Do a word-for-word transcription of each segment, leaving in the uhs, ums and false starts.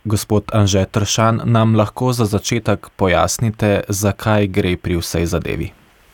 Gospod Anže Tršan, nam lahko za začetek pojasnite, zakaj gre pri vsej zadevi?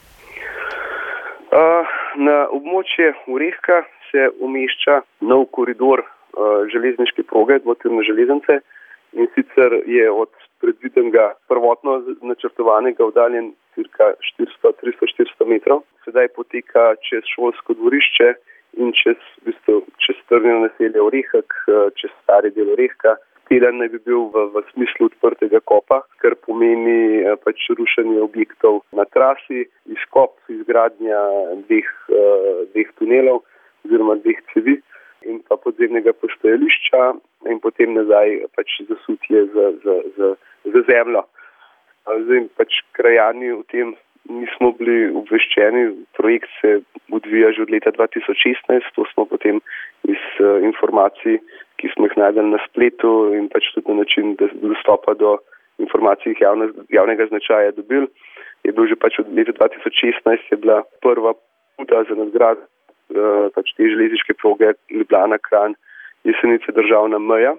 Na območje Orehka se umešča nov koridor železniške proge, dvotirne železnice, in sicer je od predvidenega prvotno načrtovanega oddaljen cirka štiristo, tristo, štiristo metrov. Sedaj poteka čez šolsko dvorišče in čez, v bistvu, čez strnjeno naselje Orehek, čez stari del Orehka. Teren naj bi bil v, v smislu odprtega kopa, kar pomeni pač rušenje objektov na trasi, izkop, izgradnja dveh, dveh tunelov oziroma dveh cevi in pa podzemnega postajališča in potem nazaj pač zasutje z, z, z, z zemljo. Zdaj pač krajani o tem nismo bili obveščeni. Projekt se odvija že od leta dva tisoč šestnajst, to smo potem iz uh, informacij, ki smo jih najdli na spletu in pač tudi na način dostopa do informacij javne, javnega značaja dobil. Je bil že pač od leta dva tisoč šestnajst je bila prva pobuda za nadgrad uh, pač te železniške proge Ljubljana, Kranj, Jesenice, državna meja.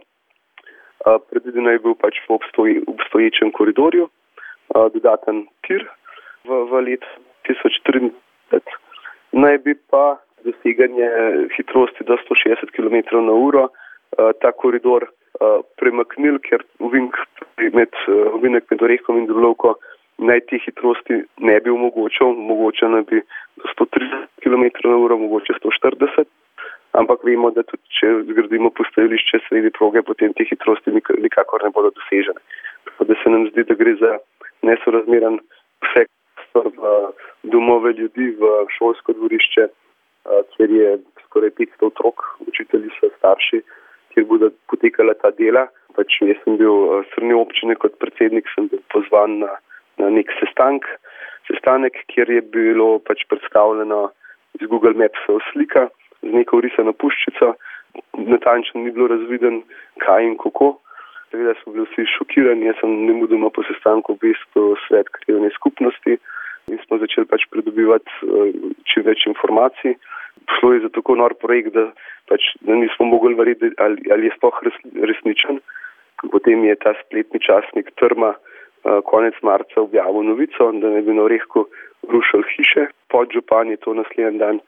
Uh, predvideno je bil pač v obstoj, obstoječem koridorju uh, dodaten tir v, v letu tisoč trideset. Naj bi pa doseganje hitrosti do sto šestdeset kilometrov na uro uh, ta koridor uh, premaknil, ker ovink med, uh, ovinek med Orehkom in Drnovko naj te hitrosti ne bi omogočal, mogoče naj bi do sto trideset kilometrov na uro, mogoče sto štirideset, ampak vemo, da tudi če zgradimo postajališče sredi proge, potem te hitrosti nikakor ne bodo dosežene. Tako da se nam zdi, da gre za nesorazmeren vsek v domove ljudi, v šolsko dvorišče, kjer je skoraj petsto otrok, učitelji so starši, kjer bodo potekala ta dela. Pač jaz sem bil strani občine kot predsednik, sem bil pozvan na, na nek sestank, sestanek, kjer je bilo pač predstavljeno iz Google Maps slika z neko vrisano puščico. Natančno ni bilo razviden, kaj in kako. Seveda so bili vsi šokirani, jaz sem nemudoma po sestanku obvestil svet krajevne skupnosti in smo začeli pač pridobivati uh, čim več informacij. Šlo je za tako nor projekt, da, pač, da nismo mogli verjeti, ali, ali je sploh res, resničen. Potem je ta spletni časnik Trma uh, konec marca objavil novico, da ne bi na Orehku rušili hiše. Podžupan je to naslednji dan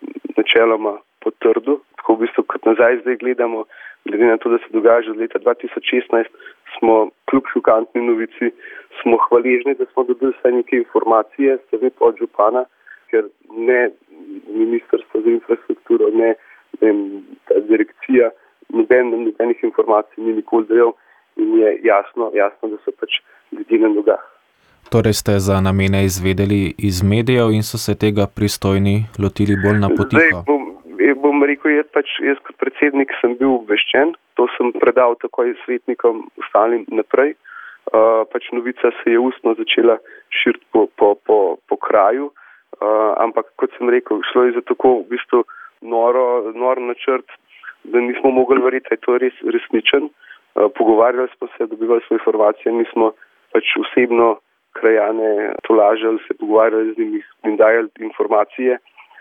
načeloma potrdil. Tako v bistvu, kot nazaj zdaj gledamo, glede na to, da se dogaja že od leta dva tisoč šestnajst, smo kljub šokantni novici, smo hvaležni, da smo dobili vsaj neke informacije, strani podžupana, ker ne ministrstvo za infrastrukturo, ne, ne ta direkcija, noben, nobenih informacij ni nikoli dajal in je jasno, jasno, da so pač ljudje na nogah. Torej ste za namene izvedeli iz medijev in so se tega pristojni lotili bolj na potiho? Zdaj bom, bom rekel, jaz, pač, jaz kot predsednik sem bil obveščen, to sem predal takoj svetnikom ostalim naprej. Uh, pač novica se je ustno začela širiti po, po, po, po kraju, uh, ampak kot sem rekel, šlo je za tako v bistvu noro, nor načrt, da nismo mogli verjeti, da je to res resničen. Uh, pogovarjali smo se, dobivali smo informacije, mi smo pač osebno krajane tolažili, se pogovarjali z njimi in dajali informacije,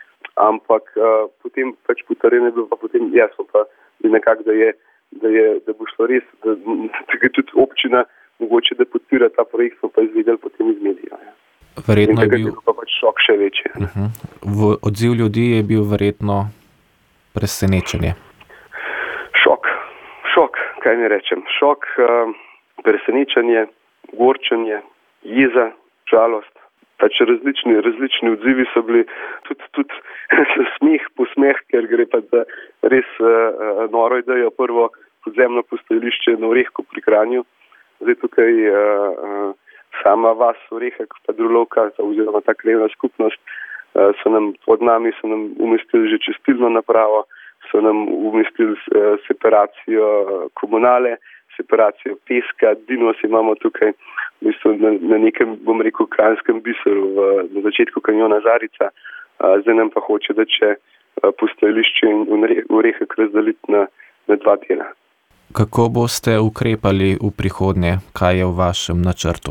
ampak uh, potem pač po terenu je bilo pa potem jasno, pa je nekako, da je, da je, da bo šlo res, da, da je tudi občina mogoče, da podpira ta projekt, smo pa izvedeli potem iz medijev. Ja. Verjetno je bil... je pa pač šok še večji. Uh-huh. V odziv ljudi je bil verjetno presenečenje. Šok, šok, kaj ne rečem. Šok, uh, presenečenje, gorčenje, jeza, žalost. Pač različni, različni odzivi so bili, tudi, tudi smeh, posmeh, ker gre pa za res uh, noro idejo, prvo podzemno postajališče na Orehku pri Kranju. Zdaj tukaj uh, sama vas Orehek pa Drnovka oziroma ta krajevna skupnost uh, so nam pod nami so nam umestili že čistilno napravo, so nam umestili uh, separacijo komunale, separacijo peska, dinos imamo tukaj v bistvu na, na nekem, bom rekel, kranjskem biseru v, na začetku kanjona Žarica. Uh, zdaj nam pa hoče, da če uh, postajališče in Orehek razdeliti na, na dva dela. Kako boste ukrepali v prihodnje? Kaj je v vašem načrtu?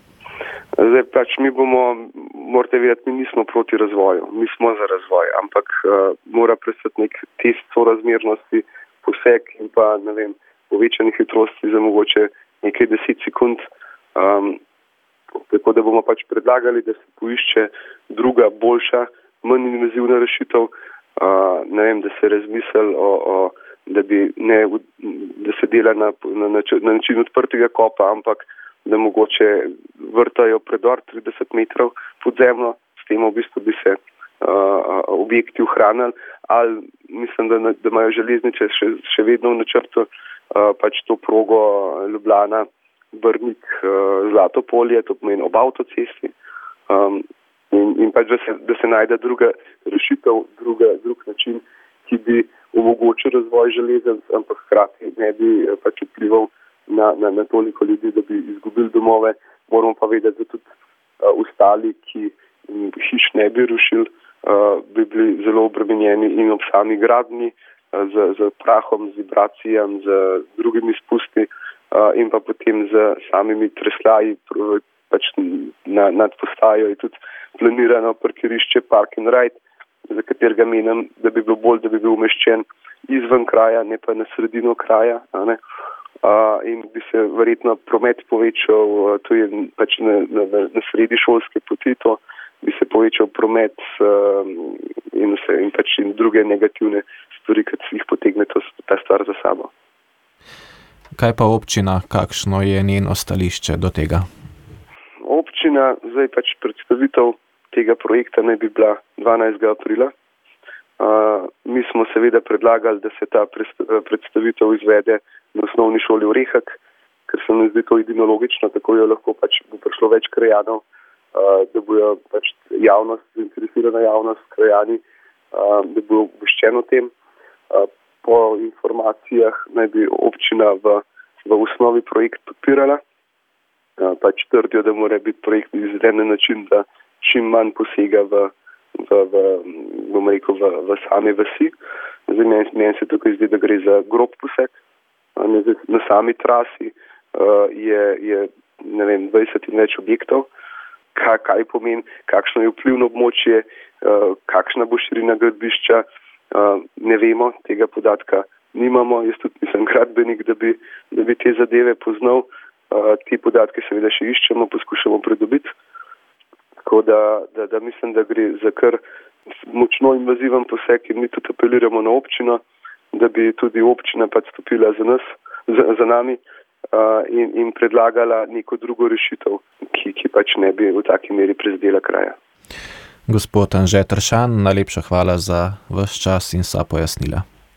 Zdaj pač mi bomo, morate vedeti, mi nismo proti razvoju, mi smo za razvoj, ampak uh, mora prestati nek test sorazmernosti, poseg in pa, ne vem, povečanih hitrosti za mogoče nekaj deset sekund. Um, tako da bomo pač predlagali, da se poišče druga, boljša, manj invazivna rešitev, uh, ne vem, da se razmisli o, o da bi ne, da se dela na, na, na način odprtega kopa, ampak da mogoče vrtajo predor trideset metrov pod zemljo, s tem v bistvu bi se uh, objekti ohranili, ali mislim, da, da imajo železnice še, še vedno v načrtu uh, pač to progo Ljubljana, Brnik, uh, Zlatopolje, to pomeni ob avtocesti, um, in, in pač, da se, da se najde druga rešitev, druga, drug način, ki bi omogočil razvoj železnic, ampak hkrati ne bi pač vplival na, na, na toliko ljudi, da bi izgubili domove. Moramo pa vedeti, da tudi uh, ostali, ki hiš ne bi rušili, uh, bi bili zelo obremenjeni in ob sami gradnji uh, z, z prahom, z vibracijami, z drugimi spusti uh, in pa potem z samimi tresljaji, pač na, nad postajo je tudi planirano parkirišče Park and Ride, za katerega menim, da bi bilo bolj, da bi bil umeščen izven kraja, ne pa na sredino kraja, a ne. Uh, in bi se verjetno promet povečal, uh, to je pač na, na, na sredi šolske poti, to bi se povečal promet uh, in, vse, in pač in druge negativne stvari, ki jih potegne to, ta stvar za sabo. Kaj pa občina, kakšno je njeno stališče do tega? Občina, zdaj pač predstavitev tega projekta naj bi bila dvanajstega aprila. Uh, mi smo seveda predlagali, da se ta predstavitev izvede na osnovni šoli Orehek, ker se mi zdi to edino logično, tako jo lahko pač bo prišlo več krajanov, uh, da bojo pač javnost, zainteresirana javnost, krajani, uh, da bo obveščen o tem. Uh, po informacijah naj bi občina v, v osnovi projekt podpirala. Uh, pač trdijo, da mora biti projekt izveden na način, da čim manj posega v v, v, bom rekel, v, v same vasi. Zdaj, meni, meni se tukaj zdi, da gre za grob poseg. Na sami trasi uh, je, je ne vem, dvajset in več objektov. Kaj, kaj pomeni, kakšno je vplivno območje, uh, kakšna bo širina gradbišča, uh, ne vemo, tega podatka nimamo. Jaz tudi nisem gradbenik, da bi, da bi te zadeve poznal. Uh, te podatke seveda še iščemo, poskušamo pridobiti. Tako da, da, da mislim, da gre za kar močno invaziven poseg in mi tudi apeliramo na občino, da bi tudi občina pač stopila za nas, za, za nami uh, in, in predlagala neko drugo rešitev, ki, ki pač ne bi v taki meri prizadela kraja. Gospod Anže Tršan, najlepša hvala za vaš čas in vsa pojasnila.